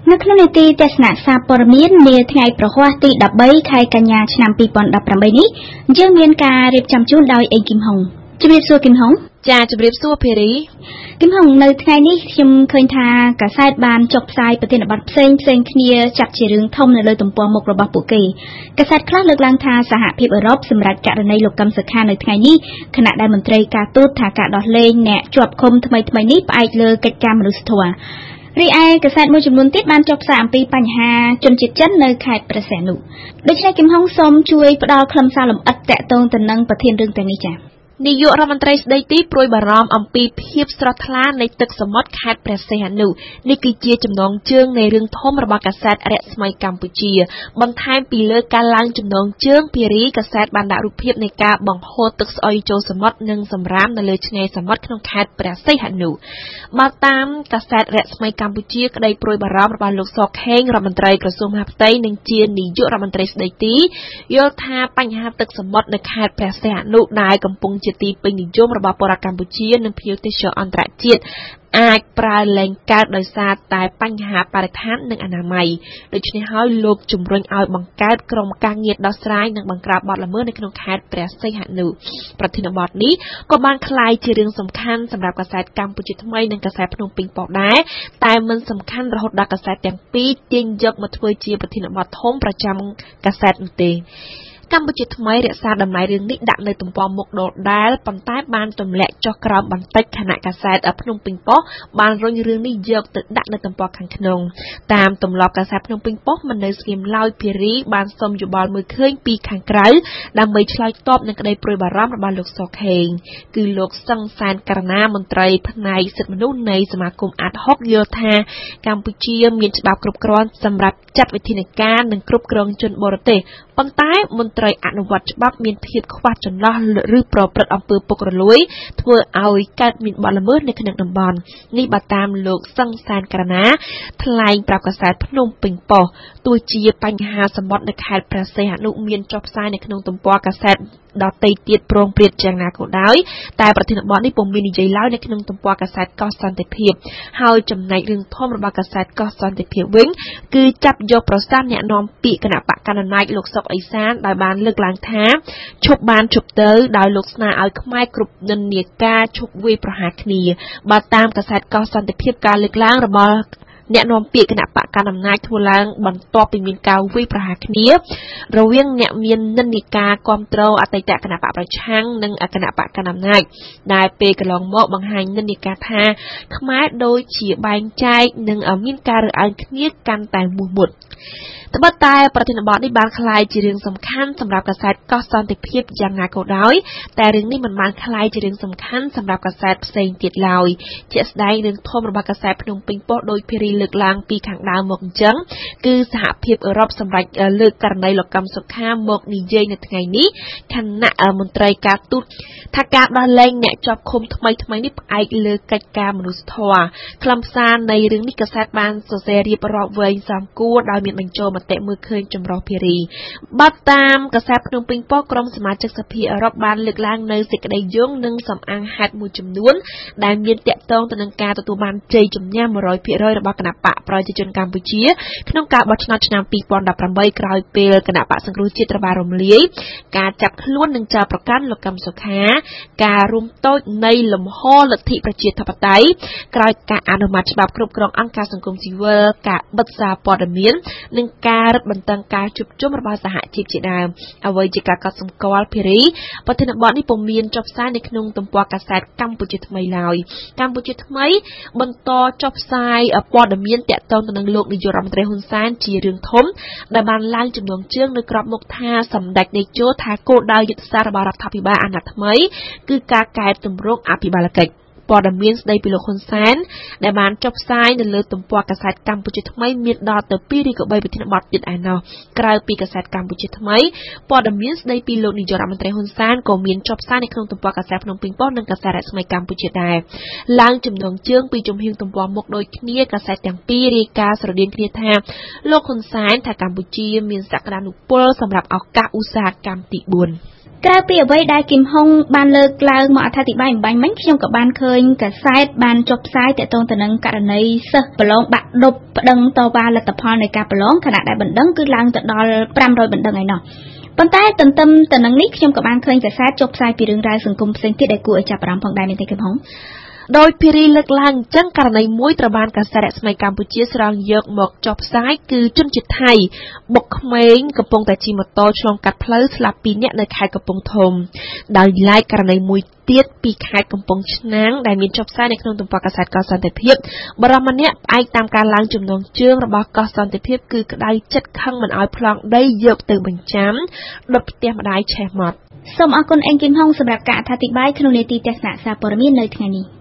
នៅក្នុងនីតិទស្សនៈសារព័ត៌មាននាថ្ងៃប្រហ័សទី13ខែកញ្ញាឆ្នាំ2018នេះយើងមានការរៀបចំជូនដោយអេងគឹមហុងជំរាបសួរគឹមហុងចាជំរាបសួរភេរីគឹមហុងនៅថ្ងៃនេះខ្ញុំឃើញថាកាសែតបានចុះផ្សាយប្រធានបទផ្សេងគ្នាចាត់ជារឿងធំនៅលើទំព័រមុខរបស់ពួកគេកាសែតខ្លះលើកឡើងថាសហភាពអឺរ៉ុបសម្រាប់ករណីលោកកឹមសុខានៅថ្ងៃនេះខណៈដែលមន្ត្រីការទូតថាការដោះលែងអ្នកជាប់ឃុំថ្មីនេះផ្អែកលើកិច្ចការមនុស្សធម៌រីឯកាសែតមួយចំនួនទៀតបានចុះផ្សាយអំពីបញ្ហាជនជាតិចិននៅខេត្តព្រះសីហនុដូច្នេះគឹមហុងសូមជួយផ្ដល់ខ្លឹមសារលម្អិតតាក់ទងទៅនឹងប្រធានរឿងទាំងនេះចា៎នាយករដ្ឋមន្ត្រីស្ដីទីព្រួយបារម្ភអំពីភាពស្រស់ថ្លានៃទឹកសមុទ្រខេត្តព្រះសីហនុនេះគឺជាចំណងជើងនៃរឿងធំរបស់កាសែតរស្មីកម្ពុជាបន្ថែមពីលើការឡើងចំណងជើងភារីកាសែតបានដាក់រូបភាពនៃការបង្ហូរទឹកស្អុយចូលសមុទ្រនិងសម្រាមនៅលើឆ្នេរសមុទ្រក្នុងខេត្តព្រះសីហនុបើតាមកាសែតរស្មីកម្ពុជាក្តីព្រួយបារម្ភរបស់លោកសខេងរដ្ឋមន្ត្រីក្រសួងមហាផ្ទៃនិងជានាយករដ្ឋមន្ត្រីស្ដីទីយល់ថាបញ្ហាទឹកសមុទ្រនៅខេត្តព្រះសីហនុដែលកំពុងជាទីពេញនិយមរបស់ពលរដ្ឋកម្ពុជានិងភ្ញៀវទេសចរអន្តរជាតិអាចប្រើលែងកើតដោយសារតែបញ្ហាបរិស្ថាននិងអនាម័យដូច្នេះហើយលោកជំរុញឲ្យបង្កើតក្រុមការងារដោះស្រាយនិងបង្ក្រាបបទល្មើសនៅក្នុងខេត្តព្រះសីហនុប្រធានបទនេះក៏បានក្លាយជារឿងសំខាន់សម្រាប់កាសែតកម្ពុជាថ្មីនិងកាសែតភ្នំពេញប៉ុស្តិ៍ដែរតែមិនសំខាន់រហូតដល់កាសែតទាំងពីរទាញយកមកធ្វើជាប្រធានបទធំប្រចាំកាសែតនោះទេកម្ពុជាថ្មីរក្សាតម្លៃរឿងនេះដាក់នៅទំព័រមុខដដែលប៉ុន្តែបានទម្លាក់ចុះក្រោមបន្តិចខណៈកាសែតភ្នំពេញប៉ុស្តិ៍បានរុញរឿងនេះយកទៅដាក់នៅទំព័រខាងក្នុងតាមទម្លាប់កាសែតភ្នំពេញប៉ុស្តិ៍មិននៅស្ងៀមឡើយភារីបានសុំយោបល់មើលឃើញពីខាងក្រៅដើម្បីឆ្លើយតបនឹងក្តីព្រួយបារម្ភរបស់លោកសុខេងគឺលោកសឹងសានករណាមន្ត្រីផ្នែកសិទ្ធិមនុស្សនៃសមាគមអាត6យល់ថាកម្ពុជាមានច្បាប់គ្រប់គ្រាន់សម្រាប់ចាត់វិធានការនិងគ្រប់គ្រងជនបរទេសប៉ុន្តែមន្ត្រីអនុវត្តច្បាប់មានភាពខ្វះចន្លោះឬប្រព្រឹត្តអំពើពុករលួយធ្វើឲ្យកើតមានបទល្មើសនៅក្នុងតំបន់នេះបើតាមលោកសឹងសានករណាថ្លែងប្រាប់កាសែតភ្នំពេញប៉ុស្តិ៍ទោះជាបញ្ហាសមុទ្រនៅខេត្តព្រះសីហនុមានចុះផ្សាយនៅក្នុងទំព័រកាសែតដទៃទៀតប្រងព្រាតយ៉ាងណាក៏ដោយតែប្រធានបទនេះពុំមាននិយាយឡើយនៅក្នុងទំព័រកាសែតកោះសន្តិភាពហើយចំណែករឿងធំរបស់កាសែតកោះសន្តិភាពវិញគឺចាប់យកប្រសាសន៍អ្នកនាំពាក្យគណៈបកកណ្ដាលអំណាចលោកសុកអេសានដោយបានលើកឡើងថាឈប់បានឈប់ទៅដោយលោកស្នើឲ្យខ្មែរគ្រប់និន្នាការឈប់វាយប្រហារគ្នាបើតាមកាសែតកោះសន្តិភាពការលើកឡើងរបស់អ្នកនាំពាក្យគណៈបកកណ្ដាលអំណាចធ្វើឡើងបន្ទាប់ពីមានការវាយប្រហារគ្នារវាងអ្នកមាននិន្នាការគ្រប់គ្រងអតីតគណៈបកប្រឆាំងនិងគណៈបកកណ្ដាលអំណាចដែលពេលកន្លងមកបង្ហាញនិន្នាការថាខ្មែរដូចជាបែងចែកនិងមានការរើសអើងគ្នាកាន់តែមោះមុតត្បិតតែប្រធានបទនេះបានក្លាយជារឿងសំខាន់សម្រាប់កាសែតកោះសន្តិភាពយ៉ាងណាក៏ដោយតែរឿងនេះមិនបានក្លាយជារឿងសំខាន់សម្រាប់កាសែតផ្សេងទៀតឡើយជាក់ស្ដែងរឿងធំរបស់កាសែតភ្នំពេញប៉ុស្តិ៍ដោយភារីលើកឡើងពីខាងដើមមកអញ្ចឹងគឺសហភាពអឺរ៉ុបសម្រាប់លើកករណីលោកកឹមសុខាមកនិយាយនៅថ្ងៃនេះខណៈមន្ត្រីការទូតថាការដោះលែងអ្នកជាប់ឃុំថ្មីនេះផ្អែកលើកិច្ចការមនុស្សធម៌ខ្លឹមសារនៃរឿងនេះកាសែតបានសរសេររៀបរាប់វែងសំគួរដោយមានបញ្ចូលមតិមើលឃើញចម្រុះភារីបើតាមកាសែតភ្នំពេញប៉ុស្តិ៍ក្រុមសមាជិកសភាអឺរ៉ុបបានលើកឡើងនៅសេចក្តីយោងនិងសំអាងហេតុមួយចំនួនដែលមានតាក់ទងទៅនឹងការទទួលបានជ័យជំនះ 100% របស់គណៈបកប្រជាជនកម្ពុជាក្នុងការបោះឆ្នោតឆ្នាំ2018ក្រោយពេលគណៈបកសង្គ្រោះជាតិត្រូវបានរំលាយការចាប់ខ្លួននិងចោទប្រកាន់លោកកឹមសុខាការរួមតូចនៃលំហលទ្ធិប្រជាធិបតេយ្យក្រោយការអនុម័តច្បាប់គ្រប់គ្រងអង្គការសង្គមស៊ីវិលការបិទសារព័ត៌មាននិងការរឹតបន្តឹងការជួបជុំរបស់សហជីពជាដើមអ្វីជាការកត់សម្គាល់ភារីប្រធានបទនេះពុំមានចុះផ្សាយនៅក្នុងទំព័រកាសែតកម្ពុជាថ្មីឡើយកម្ពុជាថ្មីបន្តចុះផ្សាយព័ត៌មានតាក់ទងទៅនឹងលោកនាយករដ្ឋមន្ត្រីហ៊ុនសែនជារឿងធំដែលបានឡើងចំណងជើងនៅក្របមុខថាសម្ដេចតេជោថាគោលដៅយុទ្ធសាស្ត្ររបស់រដ្ឋាភិបាលអាណត្តិថ្មីគឺការកែតម្រង់អភិបាលកិច្ចព័ត៌មានស្ដីពីលោកហ៊ុនសែនដែលបានចុះផ្សាយនៅលើទំព័រកាសែតកម្ពុជាថ្មីមានដល់ទៅ2ឬក៏3ប្រធានបទទៀតឯណោះក្រៅពីកាសែតកម្ពុជាថ្មីព័ត៌មានស្ដីពីលោកនាយករដ្ឋមន្ត្រីហ៊ុនសែនក៏មានចុះផ្សាយនៅក្នុងទំព័រកាសែតភ្នំពេញប៉ុស្តិ៍និងកាសែតរស្មីកម្ពុជាដែរឡើងចំណងជើងពីជំហៀងទំព័រមុខដូចគ្នាកាសែតទាំងពីររាយការណ៍ស្រដៀងគ្នាថាលោកហ៊ុនសែនថាកម្ពុជាមានសក្តានុពលសម្រាប់ឱកាសឧស្សាហកម្មទី4 ក្រៅពីអ្វីដែលគឹមហុងបានលើកឡើងមកអធិប្បាយអំបញ្ញមិញខ្ញុំក៏បានឃើញញកាសែតបានចុះផ្សាយទាក់ទងទៅនឹងករណីសិស្សប្រឡងបាក់ឌុបប្តឹងតវ៉ាលទ្ធផលនៃការប្រឡងខណៈដែលបណ្ដឹងគឺឡើងទៅដល់500បណ្ដឹងហើយនោះប៉ុន្តែទន្ទឹមទៅនឹងនេះខ្ញុំក៏បានឃើញកាសែតចុះផ្សាយពីរឿងរ៉ាវសង្គមផ្សេងទៀតដែលគួរឲ្យចាប់អារម្មណ៍ផងដែរមែនទេកំហុងដោយភារីលើកឡើងអញ្ចឹងករណីមួយត្រូវបានកាសែតរស្មីកម្ពុជាស្រង់យកមកចុះផ្សាយគឺជនជាតិថៃបុកក្មេងកំពុងតែជិះម៉ូតូឆ្លងកាត់ផ្លូវស្លាប់2នាក់នៅខេត្តកំពង់ធំដោយឡែកករណីមួយទៀតពីខេត្តកំពង់ឆ្នាំងដែលមានចុះផ្សាយនៅក្នុងទំព័រកាសែតកោះសន្តិភាពបរិមម្នាក់ផ្អែកតាមការឡើងចំណងជើងរបស់កោះសន្តិភាពគឺក្តៅចិត្តខឹងមិនឲ្យប្លង់ដីយកទៅបញ្ចាំដុតផ្ទះម្ដាយឆេះម៉ត់សូមអរគុណអេងគឹមហុងសម្រាប់ការអធិប្បាយក្នុងនេតិទស្សនៈសារព័ត៌មាននៅថ្ងៃនេះ